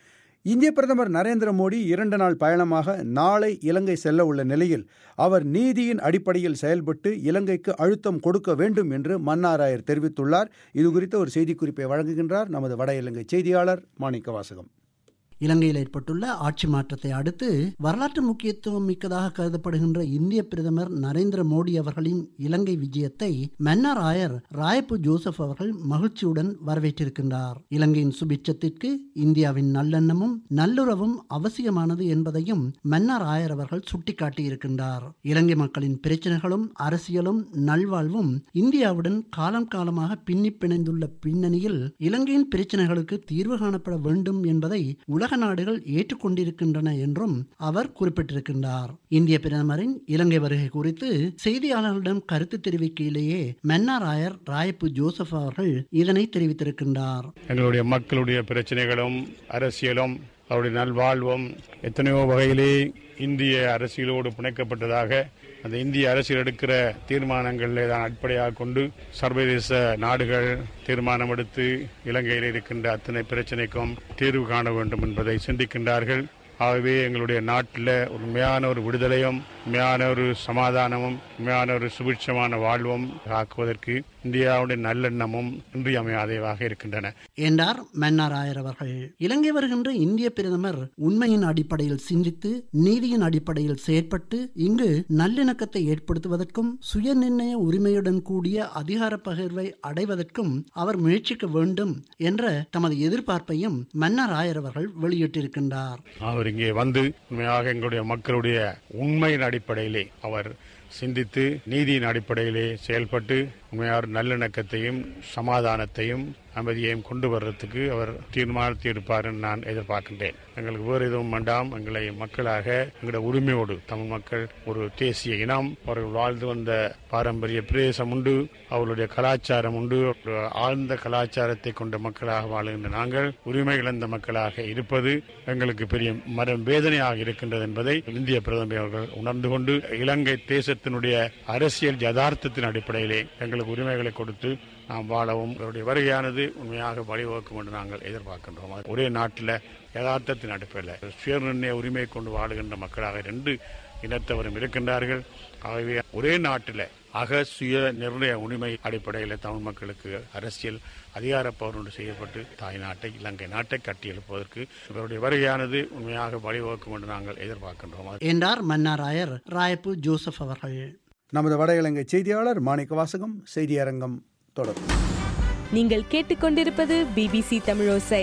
இந்திய பிரதமர் நரேந்திர மோடி 2 நாள் பயணமாக நாளை இலங்கை செல்ல உள்ள நிலையில் அவர் நீதியின் அடிப்படையில் செயல்பட்டு இலங்கைக்கு அழுத்தம் கொடுக்க வேண்டும் என்று மன்னாராயர் தெரிவித்துள்ளார். இதுகுறித்த ஒரு செய்திக்குறிப்பை வழங்குகின்றார் நமது வட இலங்கை செய்தியாளர் மாணிக்கவாசகம். இலங்கையில் ஏற்பட்டுள்ள ஆட்சி மாற்றத்தை அடுத்து வரலாற்று முக்கியத்துவம் மிக்கதாக கருதப்படுகின்ற இந்திய பிரதமர் நரேந்திர மோடி அவர்களின் இலங்கை விஜயத்தை மன்னார் ஆயர் ராயப்பு ஜோசப் அவர்கள் மகிழ்ச்சியுடன் வரவேற்றிருக்கின்றார். இலங்கையின் சுபிட்சத்திற்கு இந்தியாவின் நல்லெண்ணமும் நல்லுறவும் அவசியமானது என்பதையும் மன்னார் ஆயர் அவர்கள் சுட்டிக்காட்டியிருக்கின்றார். இலங்கை மக்களின் பிரச்சனைகளும் அரசியலும் நல்வாழ்வும் இந்தியாவுடன் காலம் காலமாக பின்னி பிணைந்துள்ள பின்னணியில் இலங்கையின் பிரச்சனைகளுக்கு தீர்வு காணப்பட வேண்டும் என்பதை உலக நாடுகள் ஏற்றுக்கொண்டிருக்கின்றன என்றும் அவர் குறிப்பிட்டிருக்கின்றார். இந்திய பிரதமரின் இலங்கை வருகை குறித்து செய்தியாளர்களிடம் கருத்து தெரிவிக்கையிலேயே மன்னார் ஆயர் ராயப்பு ஜோசப் அவர்கள் இதனை தெரிவித்திருக்கின்றார். எங்களுடைய மக்களுடைய பிரச்சனைகளும் அரசியலும் அவருடைய நல்வாழ்வும் எத்தனையோ வகையிலே இந்திய அரசியலோடு பிணைக்கப்பட்டதாக அந்த இந்திய அரசியல் எடுக்கிற தீர்மானங்களிலே தான் அடிப்படையாக கொண்டு சர்வதேச நாடுகள் தீர்மானம் எடுத்து இலங்கையில் இருக்கின்ற அத்தனை பிரச்சனைக்கும் தீர்வு காண வேண்டும் என்பதை சிந்திக்கின்றார்கள். ஆகவே எங்களுடைய நாட்டில் உண்மையான ஒரு விடுதலையும் உண்மையான ஒரு சமாதானமும் உண்மையான ஒரு சுபிட்சமான வாழ்வும் ஆக்குவதற்கு இந்தியாவுடைய நல்லெண்ணமும் இன்றியமையாதவையாக இருக்கின்றன என்றார் மன்னார் ஆயர் அவர்கள். இலங்கை வருகின்ற இந்திய பிரதமர் உண்மையின் அடிப்படையில் சிந்தித்து நீதியின் அடிப்படையில் செயற்பட்டு இங்கு நல்லிணக்கத்தை ஏற்படுத்துவதற்கும் சுய நிர்ணய உரிமையுடன் கூடிய அதிகார பகிர்வை அடைவதற்கும் அவர் முயற்சிக்க வேண்டும் என்ற தமது எதிர்பார்ப்பையும் மன்னார் ஆயர் அவர்கள் வெளியிட்டிருக்கின்றார். அவர் இங்கே வந்து உண்மையாக எங்களுடைய மக்களுடைய உண்மையின் அடிப்படையிலே அவர் சிந்தித்து நீதியின் அடிப்படையிலே செயல்பட்டு உண்மையான நல்லிணக்கத்தையும் சமாதானத்தையும் அமைதியையும் கொண்டு வர்றதுக்கு அவர் தீர்மானத்தை எடுப்பார் என்று நான் எதிர்பார்க்கின்றேன். எங்களுக்கு வேறு எதுவும் வேண்டாம். எங்களை மக்களாக எங்களுடைய உரிமையோடு தமிழ் மக்கள் ஒரு தேசிய இனம், அவர்கள் வாழ்ந்து வந்த பாரம்பரிய பிரதேசம் உண்டு, அவர்களுடைய கலாச்சாரம் உண்டு, ஆழ்ந்த கலாச்சாரத்தை கொண்ட மக்களாக வாழுகின்ற நாங்கள் உரிமை இழந்த மக்களாக இருப்பது எங்களுக்கு பெரிய வேதனையாக இருக்கின்றது என்பதை இந்திய பிரதமர் அவர்கள் உணர்ந்து கொண்டு இலங்கை தேசத்தினுடைய அரசியல் யதார்த்தத்தின் அடிப்படையிலே எங்களுக்கு உரிமைகளை கொடுத்து நாம் வாழவும் அவருடைய வருகையானது உண்மையாக வழிவகுக்கும் என்று நாங்கள் எதிர்பார்க்கின்றோம். ஒரே நாட்டில் யதார்த்தத்தின் அடிப்படையில் சுய நிர்ணய உரிமையை கொண்டு வாழுகின்ற மக்களாக 2 இனத்தவரும் இருக்கின்றார்கள். ஆகவே ஒரே நாட்டில் சுய நிர்ணய உரிமை அடிப்படையில் தமிழ் மக்களுக்கு அரசியல் அதிகார பகிர்வு செய்யப்பட்டு தாய் நாட்டை இலங்கை நாட்டை கட்டியெழுப்பதற்கு இவருடைய வருகையானது உண்மையாக வழிவகுக்கும் என்று நாங்கள் எதிர்பார்க்கின்றோம் என்றார் மன்னார் ஆயர் ராயப்பு ஜோசப் அவர்கள். நமது வட இலங்கை செய்தியாளர் மாணிக்கவாசகம். செய்தி அரங்கம் தொடரும். நீங்கள் கேட்டுக்கொண்டிருப்பது BBC தமிழோசை.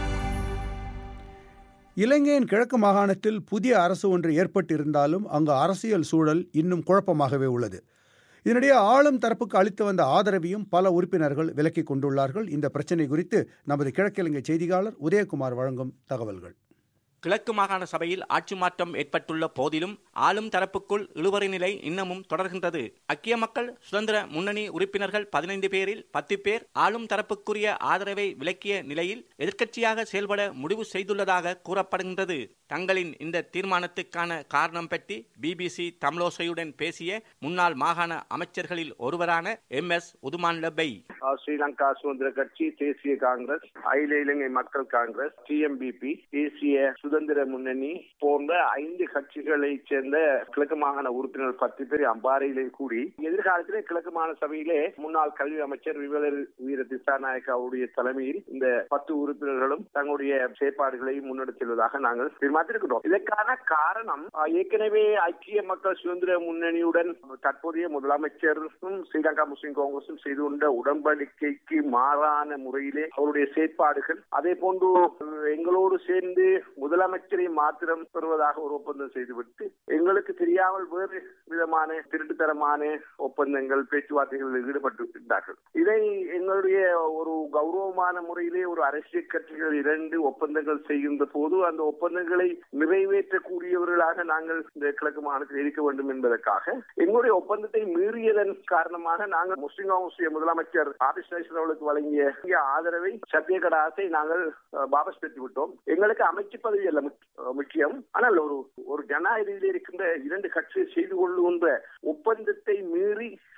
இலங்கையின் கிழக்கு மாகாணத்தில் புதிய அரசு ஒன்று ஏற்பட்டிருந்தாலும் அங்கு அரசியல் சூழல் இன்னும் குழப்பமாகவே உள்ளது. இதனிடையே ஆளும் தரப்புக்கு அளித்து வந்த ஆதரவையும் பல உறுப்பினர்கள் விலக்கிக் கொண்டுள்ளார்கள். இந்த பிரச்சினை குறித்து நமது கிழக்கிழங்கை செய்தியாளர் உதயகுமார் வழங்கும் தகவல்கள். கிழக்கு மாகாண சபையில் ஆட்சி மாற்றம் ஏற்பட்டுள்ள போதிலும் ஆளும் தரப்புக்குள் இழுபறி நிலை இன்னமும் தொடர்கின்றது. ஐக்கிய மக்கள் சுதந்திர முன்னணி உறுப்பினர்கள் 15 பேரில் 10 பேர் ஆளும் தரப்புக்குரிய ஆதரவை விலக்கிய நிலையில் எதிர்க்கட்சியாக செயல்பட முடிவு செய்துள்ளதாக கூறப்படுகின்றது. தங்களின் இந்த தீர்மானத்துக்கான காரணம் பற்றி BBC தமிழோசையுடன் பேசிய முன்னாள் மாகாண அமைச்சர்களில் ஒருவரான MS உதுமான் லப்பை, ஸ்ரீலங்கா சுதந்திர கட்சி, தேசிய காங்கிரஸ், அகில இலங்கை மக்கள் காங்கிரஸ், TMBP, தேசிய சுதந்திர முன்னணி போன்ற 5 கட்சிகளை சேர்ந்த கிழக்கு மாகாண உறுப்பினர்கள் 10 பேர் அம்பாறையிலே கூடி எதிர்காலத்திலே கிழக்கு மாகாண சபையிலே முன்னாள் கல்வி அமைச்சர் வீர திசாநாயக்காவுடைய தலைமையில் இந்த 10 உறுப்பினர்களும் தங்களுடைய செயற்பாடுகளை முன்னெடுத்து செல்வதாக நாங்கள் தீர்மானித்திருக்கிறோம். இதற்கான காரணம் ஏற்கனவே ஐக்கிய மக்கள் சுதந்திர முன்னணியுடன் தற்போதைய முதலமைச்சரும் ஸ்ரீலங்கா முஸ்லிம் காங்கிரசும் செய்து கொண்ட உடன்படிக்கைக்கு மாறான முறையிலே அவருடைய செயற்பாடுகள், அதே போன்று எங்களோடு சேர்ந்து முதலமைச்சரை மாத்திரம் பெறுவதாக ஒரு ஒப்பந்தம் செய்துவிட்டு எங்களுக்கு தெரியாமல் வேறு விதமான திருட்டுத்தரமான ஒப்பந்தங்கள் பேச்சுவார்த்தைகளில் ஈடுபட்டிருக்கிறார்கள். இதை எங்களுடைய ஒரு கௌரவமான முறையிலே ஒரு அரசியல் கட்சிகள் 2 ஒப்பந்தங்கள் செய்கின்ற போது அந்த ஒப்பந்தங்களை நிறைவேற்றக்கூடியவர்களாக நாங்கள் இந்த கிழக்கு மாகாணத்தில் இருக்க வேண்டும் என்பதற்காக எங்களுடைய ஒப்பந்தத்தை மீறியதன் காரணமாக நாங்கள் முஸ்லிம் காங்கிரஸ் முதலமைச்சர் ஆபிஸ் அவர்களுக்கு வழங்கிய ஆதரவை சத்தியகடாசை நாங்கள் வாபஸ் பெற்றுவிட்டோம். எங்களுக்கு அமைச்சு பதவி அல்ல முக்கியம், ஆனால் ஒரு ஜனநாயகத்தில் இருக்கின்ற 2 கட்சிகள் செய்து கொள்ளுகின்ற ஒப்பந்தத்தை மீறி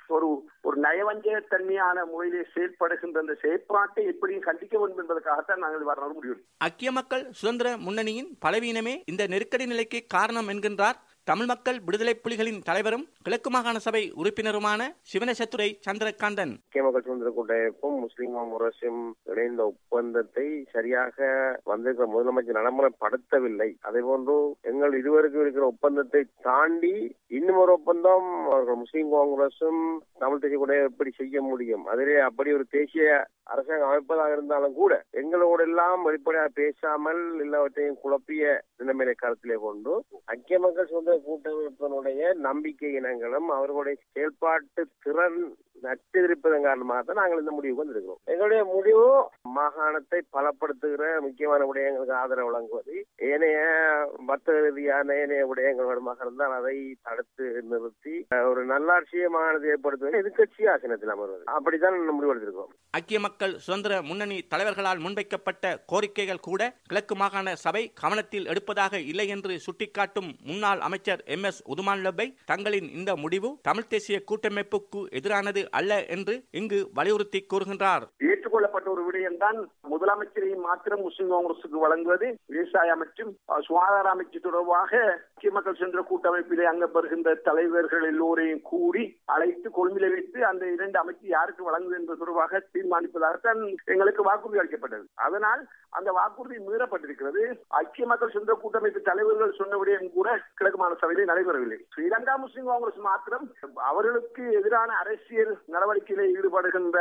ஒரு நயவஞ்சகத்தன்மையான முறையிலே செயல்படுகின்ற அந்த செயற்பாட்டை எப்படியும் கண்டிக்க வேண்டும் என்பதற்காகத்தான் நாங்கள் வர முடியும். ஐக்கிய மக்கள் சுதந்திர முன்னணியின் பலவீனமே இந்த நெருக்கடி நிலைக்கு காரணம் என்கின்றார் தமிழ் மக்கள் விடுதலை புலிகளின் தலைவரும் கிழக்கு மாகாண சபை உறுப்பினருமான சிவனசத்துரை சந்திரகாந்தன். ஐக்கிய மக்கள் சுதந்திர கூட்டமைப்பும் முஸ்லிம் முரசும் இணைந்த ஒப்பந்தத்தை சரியாக வந்திருக்கிற முதலமைச்சர் நடைமுறைப்படுத்தவில்லை. அதே போன்று எங்கள் இருவருக்கும் இருக்கிற ஒப்பந்தத்தை தாண்டி இன்னும் ஒரு ஒப்பந்தம் அவர்கள் முஸ்லிம் காங்கிரசும் தமிழ் தேசிய கூட எப்படி செய்ய முடியும்? அதிலே அப்படி ஒரு தேசிய அரசாங்கம் அமைப்பதாக இருந்தாலும் கூட எங்களோட எல்லாம் வெளிப்படையாக பேசாமல் எல்லாவற்றையும் குழப்பிய நிலைமையை கருத்திலே கொண்டு ஐக்கிய மக்கள் சுதந்திர கூட்டமைப்பினுடைய நம்பிக்கை இனங்களும் அவர்களுடைய செயல்பாட்டு திறன் நட்டிருப்பதன் காரணமாக தான் நாங்கள் இந்த முடிவுக்கு வந்திருக்கிறோம். எங்களுடைய முடிவு மாகாணத்தை பலப்படுத்துகிற முக்கியமான விடயங்களுக்கு ஆதரவு வழங்குவது, ஏனைய வர்த்தக ரீதியான ஏனைய விடயங்கள் வருமாக இருந்தால் அதை தடுத்து நிறுத்தி ஒரு நல்லாட்சியை மாகாணத்தை ஏற்படுத்துவது எதிர்கட்சி ஆசனத்தில் அமர்வது, அப்படித்தான் முடிவு எடுத்திருக்கிறோம். ஐக்கிய மக்கள் சுதந்திர முன்னணி தலைவர்களால் முன்வைக்கப்பட்ட கோரிக்கைகள் கூட கிழக்கு மாகாண சபை கவனத்தில் எடுப்பதாக இல்லை என்று சுட்டிக்காட்டும் முன்னாள் அமைச்சர் MS உதுமான் லப்பை தங்களின் இந்த முடிவு தமிழ் தேசிய கூட்டமைப்புக்கு எதிரானது அல்ல என்று இங்கு வலியுறுத்தி கூறுகின்றார். ஏற்றுக்கொள்ளப்பட்ட ஒரு விடயம் தான் முதலமைச்சரையும் மாத்திரம் முஸ்லிம் காங்கிரசுக்கு வழங்குவது. விவசாய அமைச்சும் சுகாதார அமைச்சு தொடர்பாக ஐக்கிய மக்கள் சுதந்திர கூட்டமைப்பிலே அங்க பெறுகின்ற தலைவர்கள் எல்லோரையும் கூடி அழைத்து கொள்மிலை வைத்து அந்த 2 அமைச்சு யாருக்கு வழங்குவது என்பது தொடர்பாக தீர்மானிப்பதாகத்தான் எங்களுக்கு வாக்குறுதி அளிக்கப்பட்டது. அதனால் அந்த வாக்குறுதி மீறப்பட்டிருக்கிறது. ஐக்கிய மக்கள் சுதந்திர கூட்டமைப்பு தலைவர்கள் சொன்ன விடயம் கூட கிழக்கு மாகாண சபையிலே நடைபெறவில்லை. ஸ்ரீலங்கா முஸ்லிம் காங்கிரஸ் மாத்திரம் அவர்களுக்கு எதிரான அரசியல் நடவடிக்கையில் ஈடுபடுகின்ற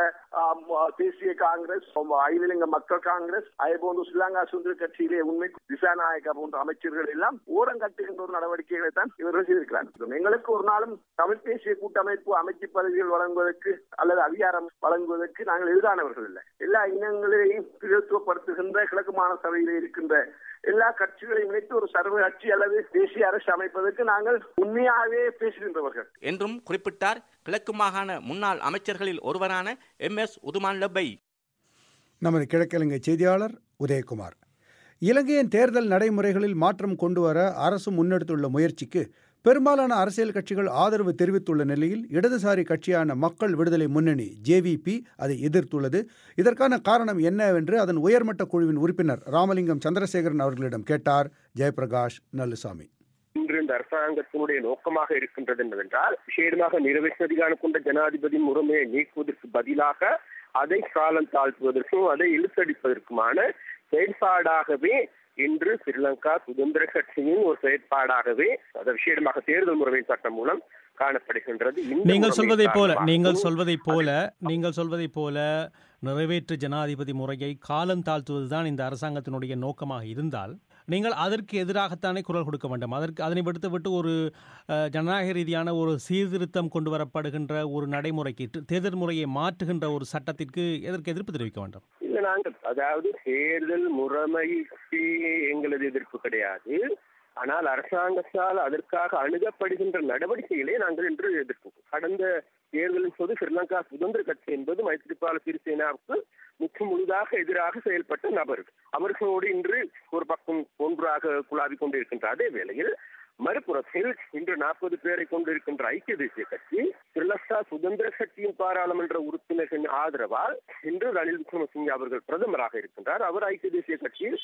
தேசிய காங்கிரஸ், அகில மக்கள் காங்கிரஸ், அதேபோன்று ஸ்ரீலங்கா சுதந்திர கட்சியிலே உண்மை திசாநாயக்கா போன்ற அமைச்சர்கள் எல்லாம் ஓரம் கட்டுகின்ற ஒரு நடவடிக்கைகளை தான் இவர்கள் செய்திருக்கிறார்கள். எங்களுக்கு ஒரு நாளும் தமிழ் தேசிய கூட்டமைப்பு அமைச்சு பதவிகள் வழங்குவதற்கு அல்லது அதிகாரம் வழங்குவதற்கு நாங்கள் எதிரானவர்கள் இல்லை. எல்லா இனங்களையும் பிரதித்துவப்படுத்துகின்ற கிழக்கு மாகாண சபையிலே இருக்கின்ற எல்லா கட்சிகளையும் இணைத்து ஒரு சர்வ கட்சி அல்லது தேசிய அரசு அமைப்பதற்கு நாங்கள் உண்மையாகவே பேசுகின்றவர்கள் என்றும் குறிப்பிட்டார் கிழக்கு மாகாண முன்னாள் அமைச்சர்களில் ஒருவரான MS உதுமான் லப்பை. நமது கிழக்கிழங்கை செய்தியாளர் உதயகுமார். இலங்கையின் தேர்தல் நடைமுறைகளில் மாற்றம் கொண்டுவர அரசு முன்னெடுத்துள்ள முயற்சிக்கு பெரும்பாலான அரசியல் கட்சிகள் ஆதரவு தெரிவித்துள்ள நிலையில் இடதுசாரி கட்சியான மக்கள் விடுதலை முன்னணி JVP அதை எதிர்த்துள்ளது. இதற்கான காரணம் என்னவென்று அதன் உயர்மட்ட குழுவின் உறுப்பினர் ராமலிங்கம் சந்திரசேகரன் அவர்களிடம் கேட்டார் ஜெயபிரகாஷ் நல்லுசாமி. இன்று இந்த அரசாங்கத்தினுடைய நோக்கமாக இருக்கின்றது என்னவென்றால், விசேடமாக நிறைவேற்று அதிகாரம் கொண்ட ஜனாதிபதி முறைமையை நீக்குவதற்கு பதிலாக அதை காலம் தாழ்த்துவதற்கும் அதை இழுத்தடிப்பதற்குமான செயற்பாடாகவே இன்று ஸ்ரீலங்கா சுதந்திர கட்சியின் ஒரு செயற்பாடாகவே அது விசேடமாக தேர்தல் முறை சட்டம் மூலம் காணப்படுகின்றது. நீங்கள் சொல்வதை போல நிறைவேற்று ஜனாதிபதி முறையை காலம் தாழ்த்துவதுதான் இந்த அரசாங்கத்தினுடைய நோக்கமாக இருந்தால் நீங்கள் அதற்கு எதிராகத்தானே குரல் கொடுக்க வேண்டும். அதனை விடுத்துவிட்டு ஒரு ஜனநாயக ரீதியான ஒரு சீர்திருத்தம் கொண்டு வரப்படுகின்ற ஒரு நடைமுறைக்கு, தேர்தல் முறையை மாற்றுகின்ற ஒரு சட்டத்திற்கு எதற்கு எதிர்ப்பு தெரிவிக்க வேண்டும்? இல்ல, நாங்கள் அதாவது தேர்தல் முறைமைக்கு எங்களது எதிர்ப்பு கிடையாது. ஆனால் அரசாங்கத்தால் அதற்காக அணுகப்படுகின்ற நடவடிக்கைகளை நாங்கள் இன்று எதிர்ப்போம். கடந்த தேர்தலின் போது ஸ்ரீலங்கா சுதந்திர கட்சி என்பது மைத்ரிபால சிறிசேனாவுக்கு முழுதாக எதிராக செயல்பட்ட நபர்கள். அவர்களோடு இன்று ஒரு பக்கம் ஒன்றாக குழாவிக் கொண்டிருக்கின்ற அதே வேளையில் மறுபுறத்தில் இன்று 40 பேரை கொண்டிருக்கின்ற ஐக்கிய தேசிய கட்சி ஸ்ரீலங்கா சுதந்திர கட்சியின் பாராளுமன்ற உறுப்பினர்களின் ஆதரவால் இன்று ரணில் விக்ரமசிங்கே அவர்கள் பிரதமராக இருக்கின்றார். அவர் ஐக்கிய தேசிய கட்சியில்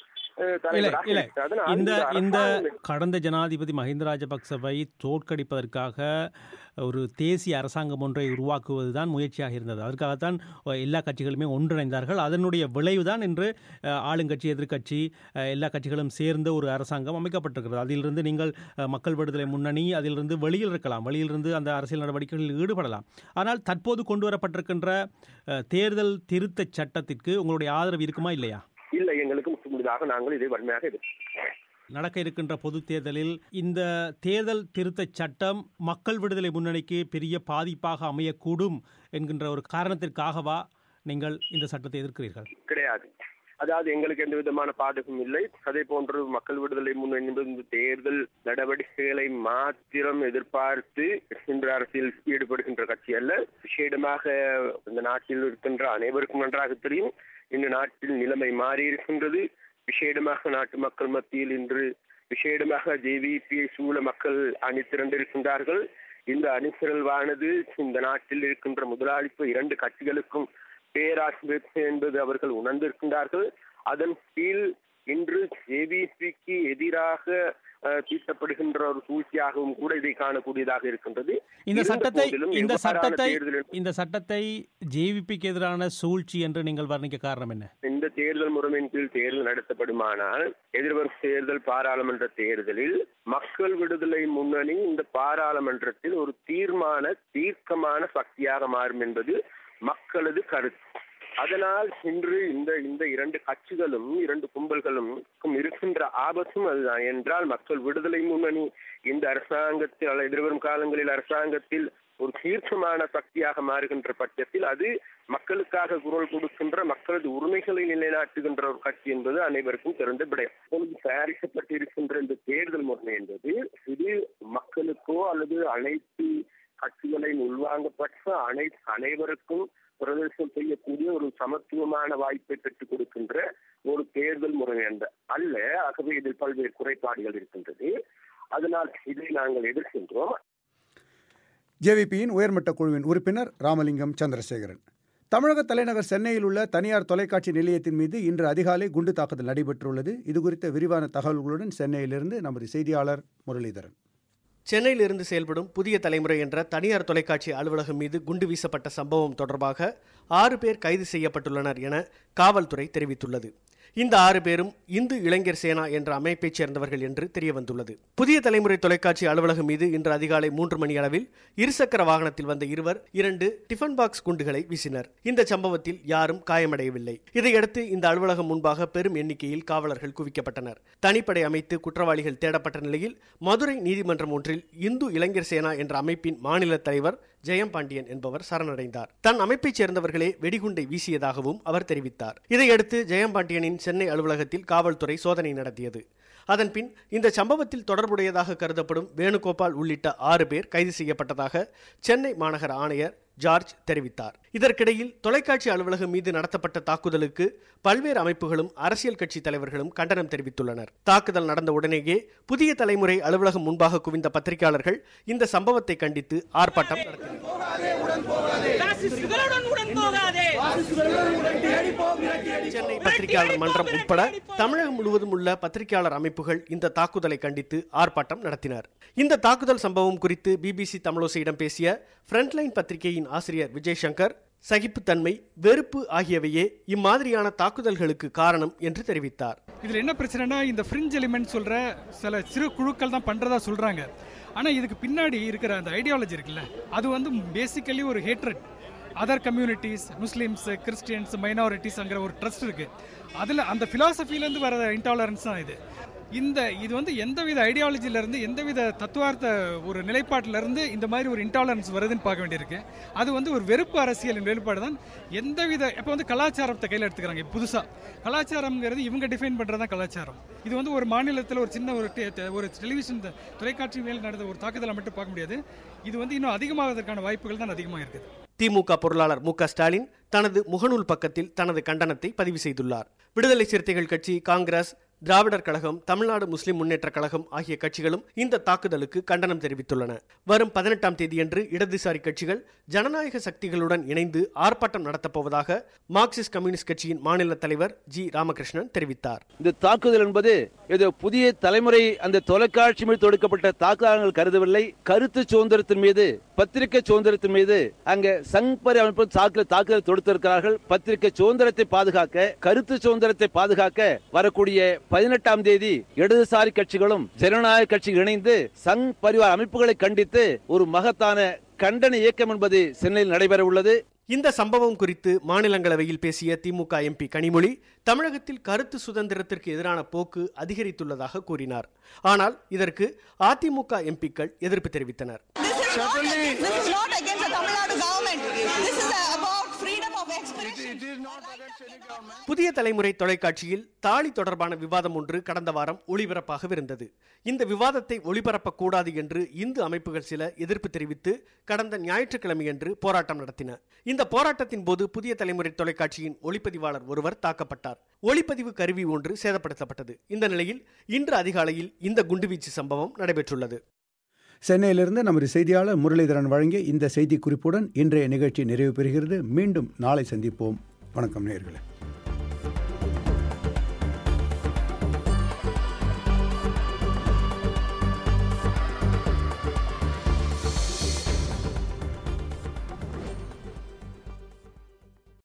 இந்த கடந்த ஜனாதிபதி மஹிந்த ராஜபக்சவை தோற்கடிப்பதற்காக ஒரு தேசிய அரசாங்கம் ஒன்றை உருவாக்குவதுதான் முயற்சியாக இருந்தது. அதற்காகத்தான் எல்லா கட்சிகளுமே ஒன்றிணைந்தார்கள். அதனுடைய விளைவுதான் இன்று ஆளுங்கட்சி எதிர்கட்சி எல்லா கட்சிகளும் சேர்ந்த ஒரு அரசாங்கம் அமைக்கப்பட்டிருக்கிறது. அதிலிருந்து நீங்கள் மக்கள் விடுதலை முன்னணி அதிலிருந்து வெளியில் இருக்கலாம், வெளியிலிருந்து அந்த அரசியல் நடவடிக்கைகளில் ஈடுபடலாம். ஆனால் தற்போது கொண்டு வரப்பட்டிருக்கின்ற தேர்தல் திருத்த சட்டத்திற்கு உங்களுடைய ஆதரவு இருக்குமா இல்லையா? இல்லை, எங்களுக்கு முழுதாக நாங்கள் இதை வன்மையாக நடக்க இருக்கின்ற பொது தேர்தலில் இந்த தேர்தல் திருத்த சட்டம் மக்கள் விடுதலை முன்னணிக்கு பெரிய பாதிப்பாக அமையக்கூடும் என்கின்ற ஒரு காரணத்திற்காகவா நீங்கள் இந்த சட்டத்தை எதிர்க்கிறீர்கள்? கிடையாது. அதாவது எங்களுக்கு எந்த விதமான பாதகமும் இல்லை. அதே போன்று மக்கள் விடுதலை முன்னணி தேர்தல் நடவடிக்கைகளை மாத்திரம் எதிர்பார்த்து இன்று அரசியல் ஈடுபடுகின்ற கட்சி அல்ல. விசேடமாக இந்த நாட்டில் இருக்கின்ற அனைவருக்கும் நன்றாக தெரியும், இந்த நாட்டில் நிலைமை மாறி இருக்கின்றது. விசேடமாக நாட்டு மக்கள் மத்தியில் இன்று விசேடமாக JVP சூழ மக்கள் அணி திரண்டிருக்கின்றார்கள். இந்த அணிதிரள்வானது இந்த நாட்டில் இருக்கின்ற முதலாளித்துவ இரண்டு கட்சிகளுக்கும் பேராசிரியர் என்பது அவர்கள் உணர்ந்திருக்கின்றார்கள். அதன் கீழ் இன்று ஜேவிபிக்கு எதிராக தீட்டப்படுகின்ற ஒரு சூழ்ச்சியாகவும் கூட இதை காணக்கூடியதாக இருக்கின்றது. இந்த சட்டத்தை ஜேவிபிக்கு எதிரான சூழ்ச்சி என்று நீங்கள் வர்ணிக்க காரணம் என்ன? இந்த தேர்தல் முறையின் கீழ் தேர்தல் நடத்தப்படுமானால் எதிர்வரும் தேர்தல் பாராளுமன்ற தேர்தலில் மக்கள் விடுதலை முன்னணி இந்த பாராளுமன்றத்தில் ஒரு தீர்க்கமான சக்தியாக மாறும் என்பது மக்களது கருத்து. அதனால் இன்று இந்த இரண்டு கட்சிகளும் இரண்டு கும்பல்களும் இருக்கின்ற ஆபத்தும் அதுதான். என்றால் மக்கள் விடுதலை முன்னணி இந்த அரசாங்கத்தில் எதிர்வரும் காலங்களில் அரசாங்கத்தில் ஒரு தீர்க்கமான சக்தியாக மாறுகின்ற பட்சத்தில் அது மக்களுக்காக குரல் கொடுக்கின்ற மக்களது உரிமைகளை நிலைநாட்டுகின்ற ஒரு கட்சி என்பது அனைவருக்கும் தெரிந்த விடயம். தயாரிக்கப்பட்டிருக்கின்ற இந்த தேர்தல் முறை என்பது இது மக்களுக்கோ அல்லது அனைத்து கட்சிகளை உள்வாங்கப்பட்ட அனைவருக்கும் பிரதேசம் செய்யக்கூடிய ஒரு சமத்துவமான வாய்ப்பை பெற்றுக் கொடுக்கின்ற ஒரு தேர்தல் முறை அல்ல. ஆகவே இதில் பல்வேறு குறைபாடுகள் இருக்கின்றது. அதனால் இதை நாங்கள் எதிர்க்கின்றோம். ஜேவிபியின் உயர்மட்ட குழுவின் உறுப்பினர் ராமலிங்கம் சந்திரசேகரன். தமிழக தலைநகர் சென்னையில் உள்ள தனியார் தொலைக்காட்சி நிலையத்தின் மீது இன்று அதிகாலை குண்டு தாக்குதல் நடைபெற்றுள்ளது. இதுகுறித்த விரிவான தகவல்களுடன் சென்னையிலிருந்து நமது செய்தியாளர் முரளிதரன். சென்னையிலிருந்து செயல்படும் புதிய தலைமுறை என்ற தனியார் தொலைக்காட்சி அலுவலகம் மீது குண்டு வீசப்பட்ட சம்பவம் தொடர்பாக 6 பேர் கைது செய்யப்பட்டுள்ளனர் என காவல்துறை தெரிவித்துள்ளது. இந்த 6 பேரும் இந்து இளைஞர் சேனா என்ற அமைப்பைச் சேர்ந்தவர்கள் என்று தெரியவந்துள்ளது. புதிய தலைமுறை தொலைக்காட்சி அலுவலகம் மீது இன்று அதிகாலை 3 மணி அளவில் இருசக்கர வாகனத்தில் வந்த இருவர் 2 டிஃபன் பாக்ஸ் குண்டுகளை வீசினர். இந்த சம்பவத்தில் யாரும் காயமடையவில்லை. இதையடுத்து இந்த அலுவலகம் முன்பாக பெரும் எண்ணிக்கையில் காவலர்கள் குவிக்கப்பட்டனர். தனிப்படை அமைத்து குற்றவாளிகள் தேடப்பட்ட நிலையில் மதுரை நீதிமன்றம் ஒன்றில் இந்து இளைஞர் சேனா என்ற அமைப்பின் மாநில தலைவர் ஜெயம்பாண்டியன் என்பவர் சரணடைந்தார். தன் அமைப்பைச் சேர்ந்தவர்களே வெடிகுண்டை வீசியதாகவும் அவர் தெரிவித்தார். இதையடுத்து ஜெயம்பாண்டியனின் சென்னை அலுவலகத்தில் காவல்துறை சோதனை நடத்தியது. அதன்பின் இந்த சம்பவத்தில் தொடர்புடையதாக கருதப்படும் வேணுகோபால் உள்ளிட்ட 6 பேர் கைது செய்யப்பட்டதாக சென்னை மாநகர ஆணையர் ஜார்ஜ் தெரிவித்தார். இதற்கிடையில் தொலைக்காட்சி அலுவலகம் மீது நடத்தப்பட்ட தாக்குதலுக்கு பல்வேறு அமைப்புகளும் அரசியல் கட்சி தலைவர்களும் கண்டனம் தெரிவித்துள்ளனர். தாக்குதல் நடந்த உடனேயே புதிய தலைமுறை அலுவலகம் முன்பாக குவிந்த பத்திரிகையாளர்கள் இந்த சம்பவத்தை கண்டித்து ஆர்ப்பாட்டம் நடத்தினர். சென்னை பத்திரிகையாளர் மன்றம் உட்பட தமிழகம் முழுவதும் உள்ள பத்திரிகையாளர் அமைப்புகள் இந்த தாக்குதலை கண்டித்து ஆர்ப்பாட்டம் நடத்தினர். இந்த தாக்குதல் சம்பவம் குறித்து பிபிசி தமிழோசையிடம் பேசிய ஃப்ரண்ட்லைன் பத்திரிகையின் ஆசிரியர் விஜய் சங்கர், சகிப்புத்தன்மை, வெறுப்பு ஆகியவையே இம்மாதிரியான தாக்குதல்களுக்கு காரணம் என்று தெரிவித்தார். இதுல என்ன பிரச்சனைனா, இந்த ஃப்ரிஞ்ச் எலிமெண்ட் சொல்ற சில சிறு குழுக்கள் தான் பண்றதா சொல்றாங்க. ஆனா இதுக்கு பின்னாடி இருக்கிற அந்த ஐடியாலஜி இருக்குல்ல, அது பேசிக்கலி ஒரு hatred. Other communities, Muslims, Christians, மைனாரிட்டிஸ்ங்கிற ஒரு ட்ரஸ்ட் இருக்கு. அதில் அந்த ஃபிலாசபிலேருந்து வர இன்டாலரன்ஸ் தான் இது. இது எந்தவித ஐடியாலஜிலேருந்து எந்தவித தத்துவார்த்த ஒரு நிலைப்பாட்டிலேருந்து இந்த மாதிரி ஒரு இன்டாலரன்ஸ் வருதுன்னு பார்க்க வேண்டியிருக்கு. அது ஒரு வெறுப்பு அரசியலின் வெளிப்பாடு தான். எந்தவித இப்போ கலாச்சாரத்தை கையில் எடுத்துக்கிறாங்க. புதுசாக கலாச்சாரம்ங்கிறது இவங்க டிஃபைன் பண்ணுறது தான் கலாச்சாரம். இது ஒரு மாநிலத்தில் ஒரு சின்ன ஒரு டெலிவிஷன் தொலைக்காட்சி மேல் நடந்த ஒரு தாக்குதலை மட்டும் பார்க்க முடியாது. இது இன்னும் அதிகமாவதற்கான வாய்ப்புகள் தான் அதிகமாக இருக்குது. திமுக பொருளாளர் மு க ஸ்டாலின் தனது முகநூல் பக்கத்தில் தனது கண்டனத்தை பதிவு செய்துள்ளார். விடுதலை சிறுத்தைகள் கட்சி, காங்கிரஸ், திராவிடர் கழகம், தமிழ்நாடு முஸ்லிம் முன்னேற்ற கழகம் ஆகிய கட்சிகளும் இந்த தாக்குதலுக்கு கண்டனம் தெரிவித்துள்ளன. வரும் 18ஆம் தேதியன்று இடதுசாரி கட்சிகள் ஜனநாயக சக்திகளுடன் இணைந்து ஆர்ப்பாட்டம் நடத்தப்போவதாக மார்க்சிஸ்ட் கம்யூனிஸ்ட் கட்சியின் மாநில தலைவர் ஜி ராமகிருஷ்ணன் தெரிவித்தார். இந்த தாக்குதல் என்பது புதிய தலைமுறை அந்த தொலைக்காட்சி மீது தொடுக்கப்பட்ட தாக்குதல்கள் கருதவில்லை. கருத்து சுதந்திரத்தின் மீது, பத்திரிகை சுதந்திரத்தின் மீது அங்க சங்பரி அமைப்பு தாக்குதல் தொடுத்திருக்கிறார்கள். பத்திரிகை சுதந்திரத்தை பாதுகாக்க, கருத்து சுதந்திரத்தை பாதுகாக்க வரக்கூடிய 18ஆம் தேதி இடதுசாரி கட்சிகளும் ஜனநாயக கட்சி இணைந்து சங் பரிவார் அமைப்புகளை கண்டித்து ஒரு மகத்தான கண்டன இயக்கம் என்பது சென்னையில் நடைபெற உள்ளது. இந்த சம்பவம் குறித்து மாநிலங்களவையில் பேசிய திமுக எம்பி கனிமொழி, தமிழகத்தில் கருத்து சுதந்திரத்திற்கு எதிரான போக்கு அதிகரித்துள்ளதாக கூறினார். ஆனால் இதற்கு அதிமுக எம்பிக்கள் எதிர்ப்பு தெரிவித்தனர். புதிய தலைமுறை தொலைக்காட்சியில் தாலி தொடர்பான விவாதம் ஒன்று கடந்த வாரம் ஒளிபரப்பாகவிருந்தது. இந்த விவாதத்தை ஒளிபரப்பக்கூடாது என்று இந்து அமைப்புகள் சில எதிர்ப்பு தெரிவித்து கடந்த ஞாயிற்றுக்கிழமையன்று போராட்டம் நடத்தின. இந்த போராட்டத்தின் போது புதிய தலைமுறை தொலைக்காட்சியின் ஒளிப்பதிவாளர் ஒருவர் தாக்கப்பட்டார். ஒளிப்பதிவு கருவி ஒன்று சேதப்படுத்தப்பட்டது. இந்த நிலையில் இன்று அதிகாலையில் இந்த குண்டுவீச்சு சம்பவம் நடைபெற்றுள்ளது. சென்னையிலிருந்து நமது செய்தியாளர் முரளிதரன் வழங்கிய இந்த செய்தி குறிப்புடன் இன்றைய நிகழ்ச்சி நிறைவு பெறுகிறது. மீண்டும் நாளை சந்திப்போம். வணக்கம் நேயர்களே.